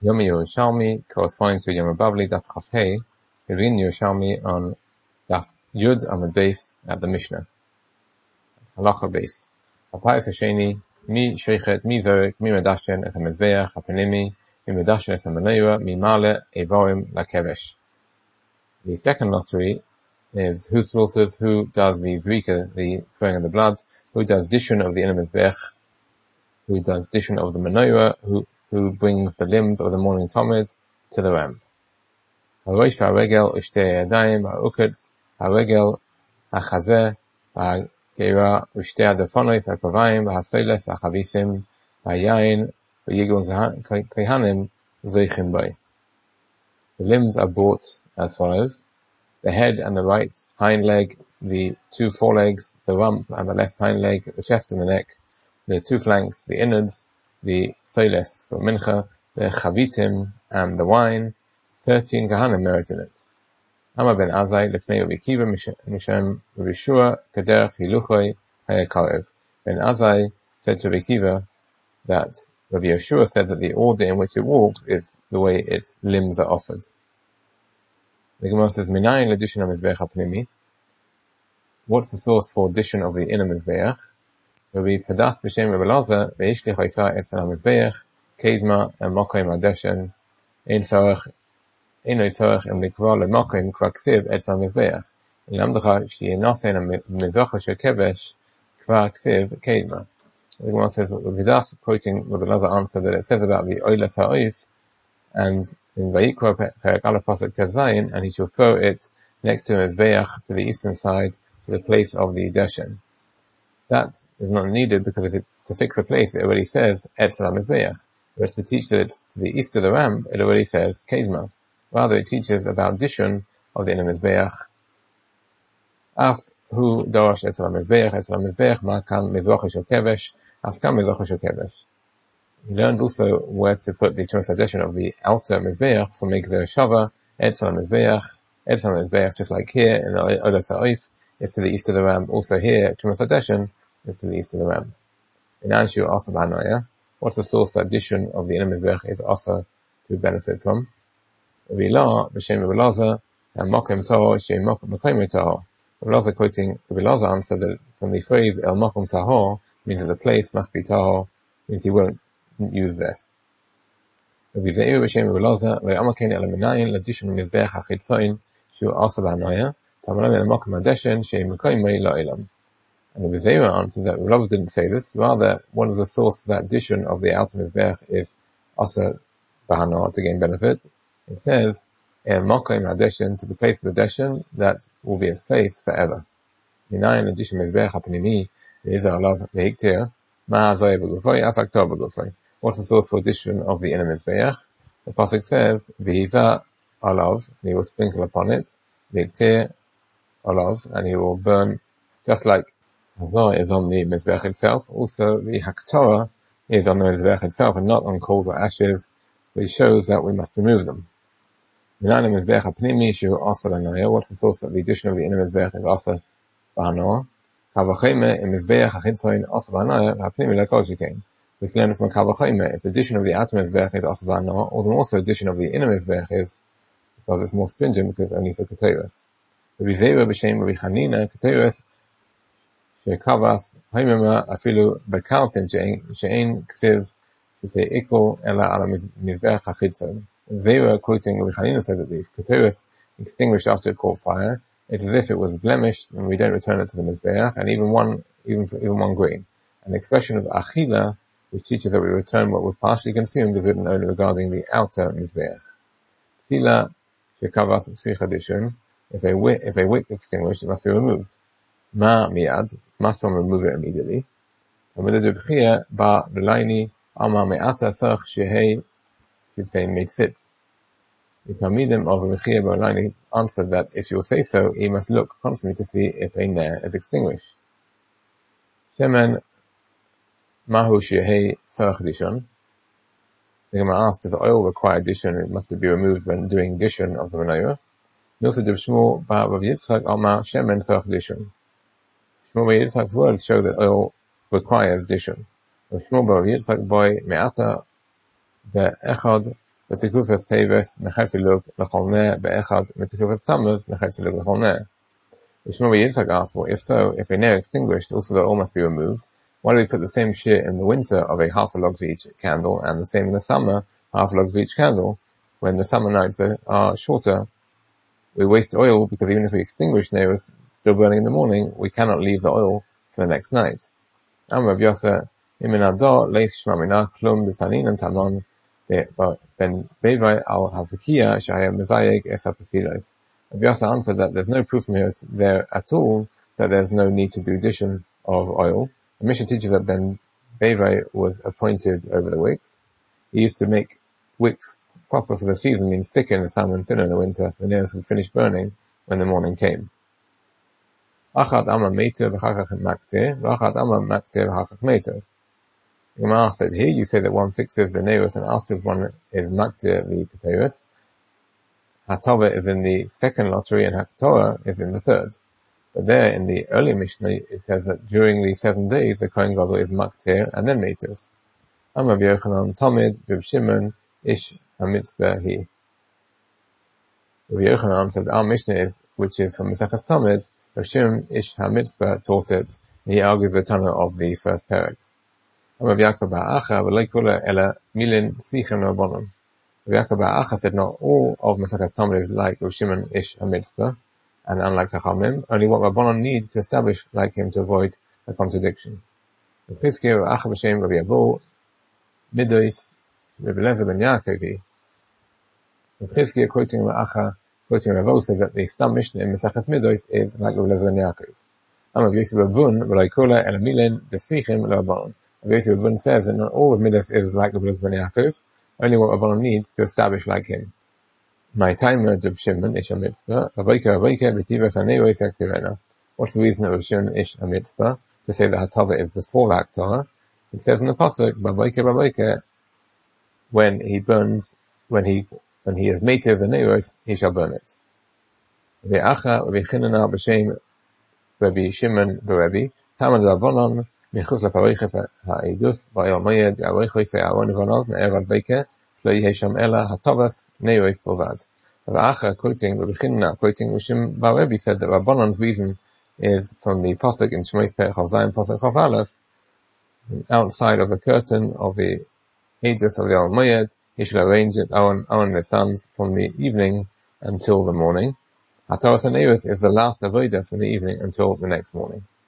Yom Yerushalmi, corresponding to Yom Bavli, Daf Chaf Hey, we begin Yerushalmi on Daf Yud Amud Beis at the Mishnah. Halacha Beis. Apayif Hasheni, mi sheichet, mi zorek, mi medashen es ha-mezbeach, ha-panimi, mi medashen es ha-meneira, mi male evorim lakevesh. The second lottery is who slaughters, who does the zrika, the throwing of the blood, who does dishun of the inner mezbech, who does dishun of the menorah, who brings the limbs of the morning tomid to the ram. Harosh v'haregel u'shtei yadayim ha'uketz haregel ha'chazeh ha'geira u'shtei ha'dafonois ha'kavayim ha'soiles ha'chavisim ha'yayin v'yigun kehanim zeichim bay. The limbs are brought as follows: the head and the right hind leg, the two forelegs, the rump and the left hind leg, the chest and the neck, the two flanks, the innards, the soiles for mincha, the chavitim and the wine. 13 kahanim merit in it. Amar ben Azai lefnei Rabbi Akiva mishem Rabbi Yeshua kaderech hiluchoi hayakarev. Ben Azai said to Rabbi Akiva that Rabbi Yeshua said that the order in which it walks is the way its limbs are offered. The Gemara says, Minayin l'dishun ha-mizbeach ha-pnimi. What's the source for dishun of the inner mizbeach? Rabbi Padas b'shem Rabbi Elazar ve'ishlich ha'isa es ha-mizbeach keidma el-mokoim ha-deshen ein tzarech אינו צורך אם לקרוא למוקרים כבר כסיב אצל המזבח. ללמדך שינוסן המזבח של כבש כבר כסיב קדמה. The Gemara says that Vidas, quoting Rabbi Elazar answer that it says about the oilas ha'oif, and in Vayikra Perek Aleph Pasuk Tes Zayin, and he shall throw it next to the mizbeach to the eastern side to the place of the deshen. That is not needed because if it's to fix a place, it already says Etzel HaMizbeach. If it's to teach that it's to the east of the ram, it already says Kedma. Rather, it teaches about dishun of the inner mizbeach. Af hu dorosh etzel ha-mizbeach, ma kan mizbeach shel kevesh, af kan mizbeach shel kevesh. He learned also where to put the translation of the outer mizbeach for Megzer Shava, etzel ha-mizbeach, just like here in the Olas HaOif, is to the east of the ram. Also here, translation is to the east of the ram. In Anshu Asa B'Hanaya, what's the source that dishun of the inner mizbeach is also to benefit from? Rabbi b'shem Rabbi Elazar and Mokem Tahor Shem Mokem Tahor. Rabbi Elazar quoting Rabbi Elazar answered that from the phrase El Mokem Tahor means that the place must be Tahor, means he won't use there. Rabbi Zeir b'shem Rabbi Elazar ve'amakein el minayin l'dishun mizbeach hachitzoin shu asa b'hanaya tamalam el Mokem hadeshen Shem Mekoimei la'ilam. And Rabbi Zeir answered that Rabbi Elazar didn't say this. Rather, one of the sources that dishun of the outer mizbeach is asa b'hana to gain benefit. It says, Mokoim HaDeshen, to the place of the Deshen, that will be its place forever. Minayin l'dishun mizbeach ha-pnimi, v'yizar alav v'hiktir, ma hazoi b'gufoi, af aktor b'gufoi. What's the source for dishun of the inner mizbeach? The pasuk says, v'yizar alav, and he will sprinkle upon it, v'hiktir alav, and he will burn, just like hazoi is on the mizbeach itself, also the haktorah is on the mizbeach itself, and not on coals or ashes, which shows that we must remove them. What's the source of the addition of the inner mizbeach is asa b'hana? Kavachayme in mizbeach hachitzoin asa b'hanaya ha'pnimi lekol shekain. We can learn from Kavachayme if the addition of the outer mizbeach is asa b'hana, or the also addition of the inner mizbeach is because it's more stringent because it's only for keteros. Rabbi Zeira b'shem Rabbi Chanina keteros shekavas haymema afilu bekaltin she'ein ksiv shesei ikol ela ala mizbeach hachitzoin. Zeira, quoting Rabbi Chanina, said that the keteros extinguished after it caught fire, it's as if it was blemished and we don't return it to the mizbeach, and even one grain. And the expression of achila, which teaches that we return what was partially consumed, is written only regarding the outer mizbeach. Sila shekavas tzricha dishun, if a wick extinguished, it must be removed. Ma miyad, must one remove it immediately. And with the Rebchia ba l'laini ama me'ata sarach shehei, should say mitzitz. The Talmidim of Rabbi Chia bar Leini answered that if you will say so, he must look constantly to see if a ner is extinguished. Shemen mahu shehei tzarach dishon. The Gemara asked, does the oil require dishon? It must be removed when doing dishon of the menorah. Milsa de Shmuel bar Rav Yitzchak Amar shemen tzarach dishon. Shmuel bar Yitzchak's words show that oil requires dishon. Shmuel bar Rav Yitzchak boy me'ata ve'echad V'tikufas teves nechelsilug l'chol ner be'echad v'tikufas tammuz nechelsilug l'chol ner. Shmuel Yitzchak asked, well, if so, if a ner extinguished, also the oil must be removed. Why do we put the same share in the winter of a half a log for each candle, and the same in the summer, half a log for each candle? When the summer nights are shorter, we waste oil because even if we extinguish neiros still burning in the morning, we cannot leave the oil for the next night. Amar Rav Yosef, iminado leis shmamina klum b'tanin and tamon ben bevai al havikia shaya mezayeg es hapasilos. Rav Yosef answered that there's no proof from here there at all that there's no need to do addition of oil. The Mishnah teaches that Ben Bevai was appointed over the wicks. He used to make wicks proper for the season, means thicker in the summer and thinner in the winter, so the nails would finish burning when the morning came. Achat ama meiter v'chachach makter, v'achat ama makter v'chachach meiter. The Gemara said here, you say that one fixes the nails and afterwards one is makter the keteros. Hatova is in the second lottery and Haktorah is in the third. But there, in the earlier Mishnah, it says that during the 7 days, the Kohen Gadol is makter and then meiters. Amar Rabbi Yochanan Tomid, Reb Shimon, Ish HaMitzvah Hi. Rabbi Yochanan said our Mishnah is, which is from Maseches Tomid, Reb Shimon Ish HaMitzvah taught it, and he argues the Tana of the first parak. Amar Rabbi Yaakov bar Acha, v'lo kula ela milin sichem rabbanon. Rabbi Yaakov bar Acha said not all of Maseches Tomid is like Reb Shimon Ish HaMitzvah, and unlike Chachamim, only what Rabbanon needs to establish like him to avoid a contradiction. The Pizkir of Acha b'Shem Rabbi Abu, Midois, Rabbi Lezer ben Yaakovi. The Pizkir quoting Acha, quoting Rav said that the Stam Mishnah in Mesachas Midois is like Rabbi Lezer ben Yaakov. Amar Yosef Rabun, v'lo kola el milen desichim l'Rabbanon. Rabbi Yosef Rabun says that not all of Midois is like Rabbi Lezer ben Yaakov, only what Rabbanon needs to establish like him. My time is Reb Shimon Ish HaMitzvah, Rabbeika b'tivas haneros yaktirena. What's the reason of Reb Shimon Ish HaMitzvah to say that Hatava is before the Haktorah? It says in the pasuk, Rabbeika, when he burns, when he is meiter of the neros, he shall burn it. Ve'acha Rabbi Chinana b'Shem Rabbi Shimon b'Rebbe, Taman Rabbanon michutz laparoiches ha'edus v'ayol moyed v'aroiches ha'aron v'anov me'er Rabbeika lo yeh sham ela hatavas neros bovad. Rav Acha quoting Rabbi Chinna, quoting Rishim bar Rebbe, said that Rabbanon's reason is from the pasuk in Shmos Perek Chav Zayin pasuk Chav Aleph, outside of the curtain of the edus of the Al Moyed, he should arrange it Aaron and his sons from the evening until the morning. Hatavas neros is the last avodah from the evening until the next morning.